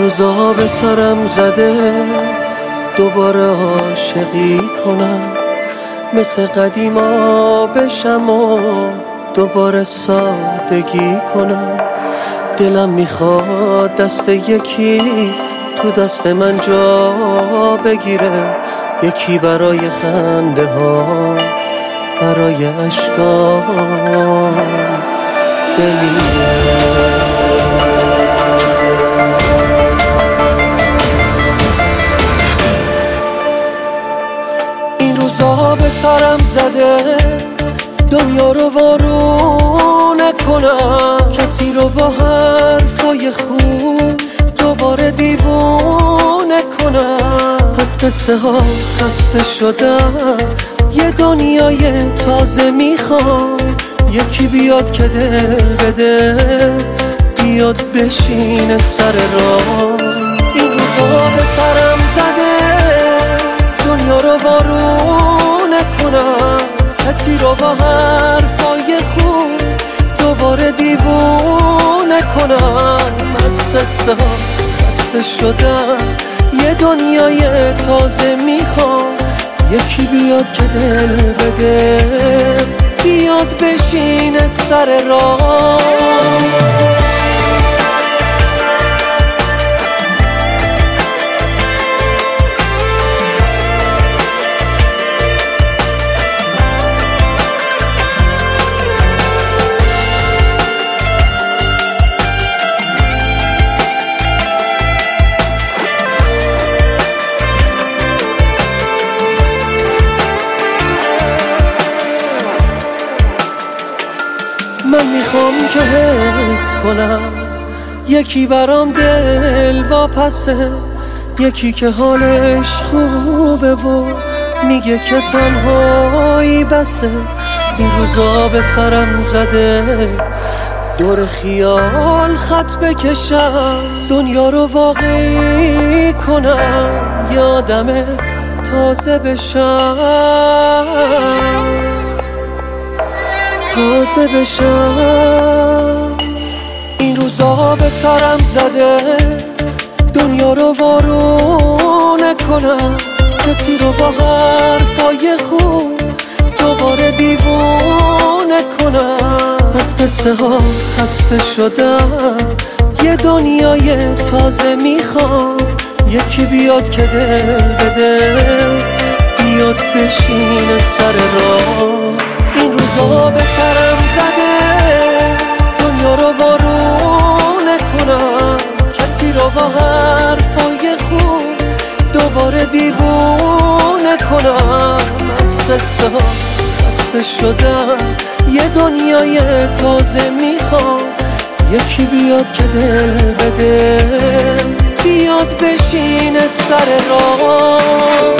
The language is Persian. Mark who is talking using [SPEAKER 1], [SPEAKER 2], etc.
[SPEAKER 1] روزا به سرم زده دوباره عاشقی کنم، مثل قدیما بشم و دوباره سادگی کنم. دلم میخواد دست یکی تو دست من جا بگیره، یکی برای خنده ها، برای اشکام بمیره. این روزا به سرم زده دنیا رو وارونه کنم، کسی رو با حرفای خوب دوباره دیوونه کنم. از قصه ها خسته شدم، یه دنیای تازه میخوام، یکی بیاد که دل بده، بیاد بشینه سر راه. این روزا به سرم زده دنیا رو وارونه کنم، کسی رو با حرفای خوب دوباره دیوونه کنم. از قصه ها خسته شدم، یه دنیای تازه میخوام، یکی بیاد که دل بده، بیاد بشینه سر راه. من میخوام که حس کنم یکی برام دل واپسه، یکی که حالش خوبه و میگه که تنهایی بسه. این روزا به سرم زده دور خیال خط بکشم، دنیا رو واقعی کنم، یادم تازه بشم، تازه بشم. این روزا به سرم زده دنیا رو وارونه کنم، کسی رو با حرفای خوب دوباره دیوونه کنم. از قصه ها خسته شدم، یه دنیای تازه میخوام، یکی بیاد که دل بده، بیاد بشینه سر راه. این روزا به سرم زده دنیا رو وارونه کنم، کسی رو با حرفای خوب دوباره دیوونه کنم. از قصه ها خسته شدم، یه دنیای تازه میخوام، یکی بیاد که دل بده، بیاد بشینه سر راه.